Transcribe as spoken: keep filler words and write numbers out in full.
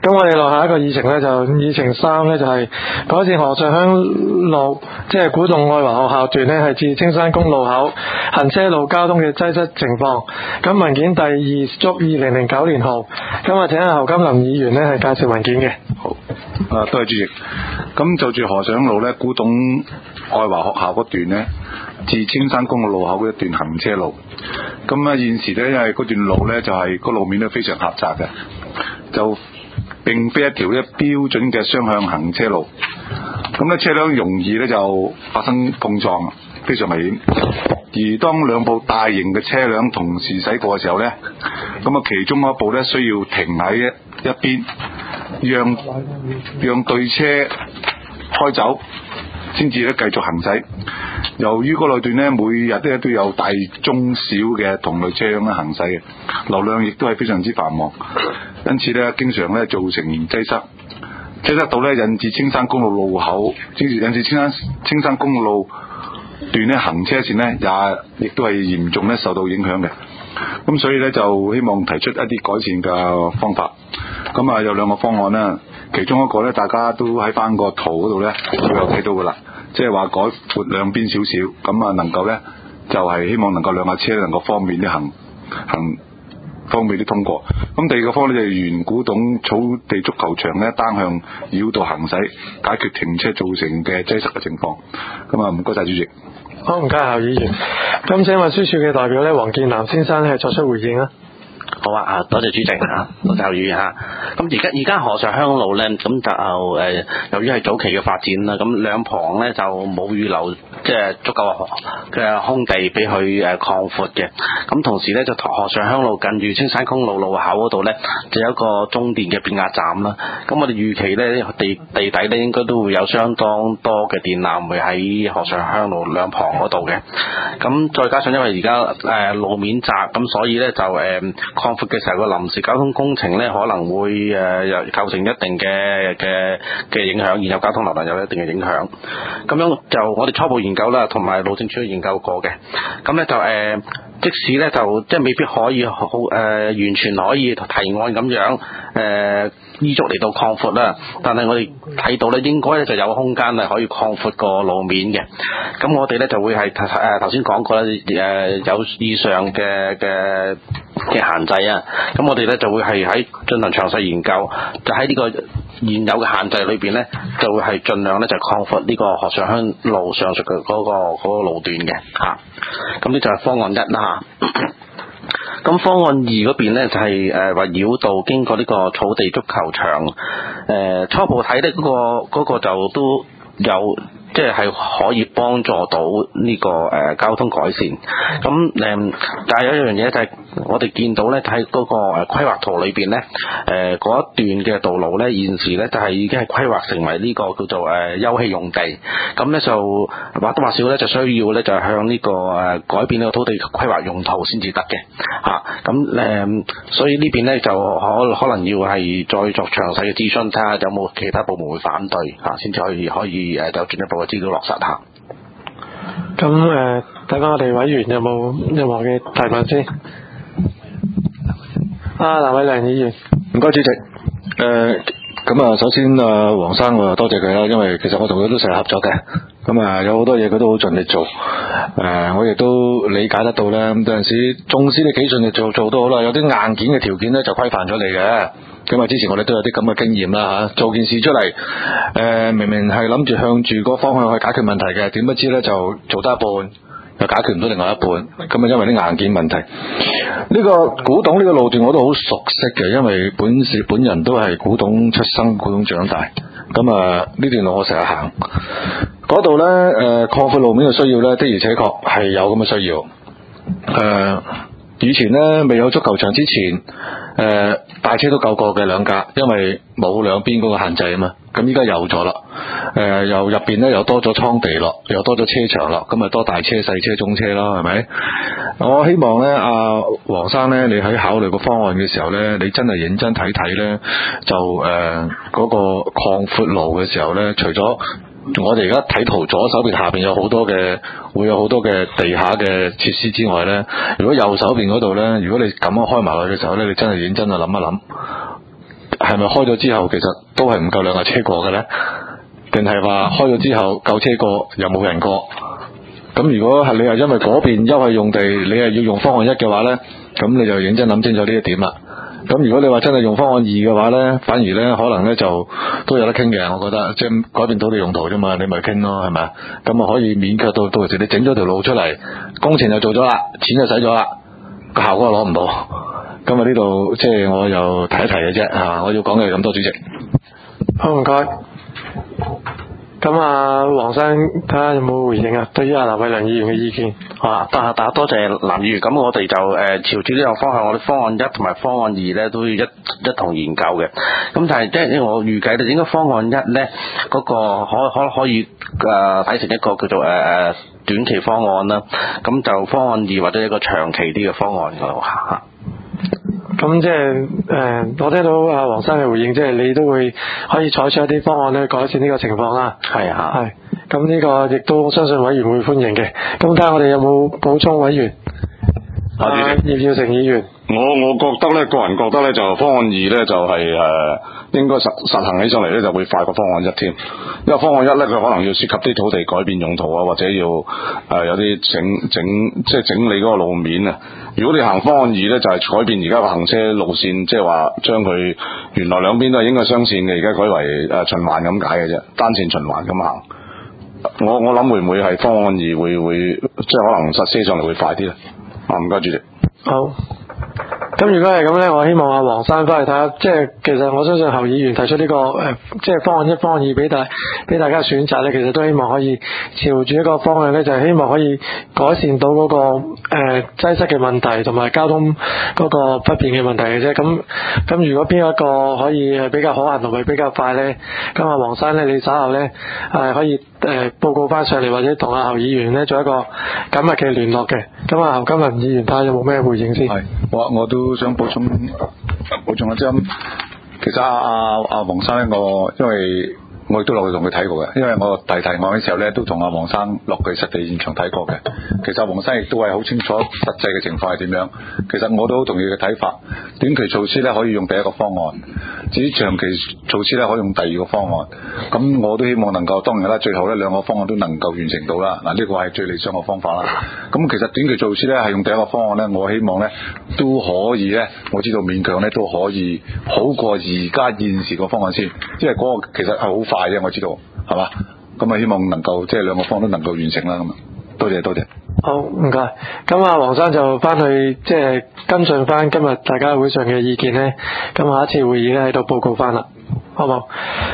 咁我哋落下一個議程呢，就議程三呢，就係、是、改善河上鄉路，即係古洞愛華學校段呢，係至青山公路口行車路交通嘅擠塞情況。咁文件第二足二零零九年號。咁啊，請阿侯金林議員呢，係介紹文件嘅。 好，啊，多謝主席。咁就住河上鄉路呢，古洞愛華學校嗰段呢，至青山公路路口嗰一段行車路。咁啊，現時呢，因為嗰段路呢，就係、是、個路面都非常狹窄嘅，就並非一條咧標準嘅雙向行車路，咁咧車輛容易咧就發生碰撞，非常危險。而當兩部大型嘅車輛同時駛過嘅時候咧，咁啊其中一部咧需要停喺一一邊，讓讓對車開走，先至咧繼續行駛。由於嗰路段咧每日咧都有大中小嘅同類車輛咧行駛嘅，流量亦都係非常之繁忙。因此咧，經常咧造成擠塞，擠塞到咧引致青山公路路口，引致青山青山公路段咧行車線咧也亦都係嚴重咧受到影響嘅。咁所以咧就希望提出一啲改善嘅方法。咁啊有兩個方案啦，其中一個咧大家都喺翻個圖嗰度咧都有睇到噶啦，即係話改闊兩邊少少，咁啊能夠咧就係、是、希望能夠兩架車能夠方便啲行行。方便啲通過。咁第二個方呢，就係沿古洞草地足球場呢單向繞道行駛，解決停車造成嘅擠塞嘅情況。咁啊，唔該晒主席。 好，唔該侯議員。咁請運輸署嘅代表呢，黃建南先生呢，係作出回應啊。 好啊，啊多謝主席啊，多謝侯議員嚇。咁而家而家河上鄉路咧，咁就誒、呃、由於係早期嘅發展啦，咁兩旁咧就冇預留即係足夠嘅空地俾佢誒擴闊嘅。咁同時咧就河上鄉路近住青山公路路口嗰度咧，就有一個中電嘅變壓站啦。咁我哋預期咧地地底咧應該都會有相當多嘅電纜會喺河上鄉路兩旁嗰度嘅。咁再加上因為而家誒路面窄，咁所以咧就誒、呃擴闊嘅時候個臨時交通工程咧可能會誒、呃、構成一定嘅嘅嘅影響，現有交通流量有一定嘅影響。咁樣就我哋初步研究啦，同埋路政署都研究過嘅。咁咧就誒、呃，即使咧就即係未必可以好誒、呃、完全可以提案咁樣誒。呃依足嚟到擴闊啦，但係我哋睇到咧，應該咧就有空間係可以擴闊個路面嘅。咁我哋咧就會係誒頭先講過咧誒有以上嘅嘅嘅限制啊。咁我哋咧就會係喺進行詳細研究，就喺呢個現有嘅限制裏邊咧，就會係盡量咧就擴闊呢個河上鄉路上述嘅嗰個嗰個路段嘅嚇。咁呢就係方案一啦嚇。咁方案二嗰邊咧就係誒話繞道經過呢個草地足球場，誒、呃、初步睇咧嗰個嗰、嗰個就都有即係係可以幫助到呢、這個誒、呃、交通改善。咁誒、呃，但係有一樣嘢就係我哋見到咧喺嗰個誒規劃圖裏邊咧，誒、呃、嗰一段嘅道路咧現時咧就係已經係規劃成為呢個叫做誒、呃、休憩用地。咁咧就或多或少咧就需要咧就向呢、這個誒、呃、改變呢個土地規劃用途先至得嘅嚇。咁、啊、誒、呃，所以呢邊咧就可可能要係再作詳細嘅諮詢，睇下有冇其他部門會反對嚇，先、啊、至可以可以誒有進一步資料落實下。 咁誒，睇翻我哋委員有冇任何嘅提問先？啊，藍偉良議員， 唔該主席。誒，咁啊，首先啊，黃生我就多謝佢啦，因為其實我同佢都成日合作嘅。咁啊，有好多嘢佢都好盡力做。誒、呃，我亦都理解得到咧。咁有陣時，縱使你幾盡力做做都好啦，有啲硬件嘅條件咧就規範咗你嘅。咁啊，之前我哋都有啲咁嘅經驗啦嚇，做件事出嚟，誒、呃、明明係諗住向住個方向去解決問題嘅，點不知咧就做得一半，又解決唔到另外一半，咁啊因為啲硬件問題。呢、這個古洞呢個路段我都好熟悉嘅，因為本是本人都係古洞出生、古洞長大，咁啊呢段路我成日行，嗰度咧誒擴闊路面嘅需要咧的而且確係有咁嘅需要，誒、呃。以前呢，未有足球場之前，誒、呃、大車都夠過嘅兩架，因為冇兩邊嗰個限制啊嘛。咁依家有咗啦，誒、呃、又入邊呢又多咗倉地咯，又多咗車場咯，咁咪多大車、細車、中車咯，係咪？我希望呢，阿黃生呢，你喺考慮個方案嘅時候呢，你真係認真睇睇呢，就誒嗰、呃嗰個擴闊路嘅時候呢，除咗我哋而家睇圖左手邊下邊有好多嘅，會有好多嘅地下嘅設施之外呢，如果右手邊嗰度呢，如果你咁樣開埋去嘅時候呢，你真係認真去諗一諗， 係咪開咗之後其實都係唔夠兩架車過嘅咧？定係話開咗之後夠車過又冇人過？咁如果係你係因為嗰邊優惠用地，你係要用方案一嘅話咧，咁你就認真諗清楚呢一點啦。咁如果你話真係用方案二嘅話咧，反而咧可能咧就都有得傾嘅，我覺得即係改變土地用途啫嘛，你咪傾咯，係咪啊？咁啊可以免卻到到時你整咗條路出嚟，工程就做咗啦，錢就使咗啦，個效果攞唔到。咁啊呢度即係我又提一提嘅啫嚇，我要講嘅係咁多，主席。 好，唔該。咁啊，黃生睇下有冇回應啊？對於阿劉偉良議員嘅意見， 好啊，得啊，多謝藍議員。咁我哋就誒、呃、朝住呢個方向，我哋方案一同埋方案二咧都要一一同研究嘅。咁但係即係我預計咧，應該方案一咧嗰、那個可可可以誒睇、呃、成一個叫做誒誒、呃、短期方案啦。咁就方案二或者一個長期啲嘅方案㗎嚇。 咁即係誒，我聽到阿黃生嘅回應，即係你都會可以採取一啲方案去改善呢個情況啦。 係啊， 係。咁呢個亦都相信委員會歡迎嘅。咁睇下我哋有冇補充委員？ 啊，主席， 葉耀成議員。 我我覺得咧，個人覺得咧，就方案二咧就係、是、誒、呃、應該實實行起上嚟咧就會快過方案一添，因為方案一咧佢可能要涉及啲土地改變用途啊，或者要誒、呃、有啲整整即係整理嗰個路面啊。如果你行方案二咧，就係、是、改變而家個行車路線，即係話將佢原來兩邊都係應該雙線嘅，而家改為誒、呃、循環咁解嘅啫，單線循環咁行。我我諗會唔會係方案二會會即係可能實施上嚟會快啲咧？啊，唔該主席。 好。咁如果係咁咧，我希望阿黃生翻嚟睇下，即係其實我相信侯議員提出呢、這個誒、呃，即係方案一、方案二俾大俾大家選擇咧，其實都希望可以朝住一個方向咧，就係、是、希望可以改善到嗰、那個誒擠、呃、塞嘅問題同埋交通嗰個不便嘅問題嘅啫。咁咁如果邊一個可以係比較可行同埋比較快咧，咁阿黃生咧，你稍後咧係、呃、可以誒、呃、報告翻上嚟，或者同阿侯議員咧做一個緊密嘅聯絡嘅。咁啊，侯金林議員睇下有冇咩回應先。 係，我我都想補充補充一針。其實阿阿阿黃生咧，我因為我亦都落去同佢睇過嘅，因為我提提案嘅時候咧，都同阿黃生落去實地現場睇過嘅。其實黃生亦都係好清楚實際嘅情況係點樣。其實我都好同意嘅睇法，短期措施咧可以用第一個方案，至於長期措施咧可以用第二個方案。咁我都希望能夠，當然啦，最後咧兩個方案都能夠完成到啦。嗱，呢個係最理想嘅方法啦。咁其實短期措施咧係用第一個方案咧，我希望咧都可以咧，我知道勉強咧都可以好過而家現時個方案先，因為嗰個其實係好快嘅，我知道係嘛。咁啊，希望能夠即係兩個方案都能夠完成啦。咁啊，多謝多謝。 好，唔該。咁啊，黃生就翻去即係跟進翻今日大家會上嘅意見咧。咁下一次會議咧喺度報告翻啦，好唔好？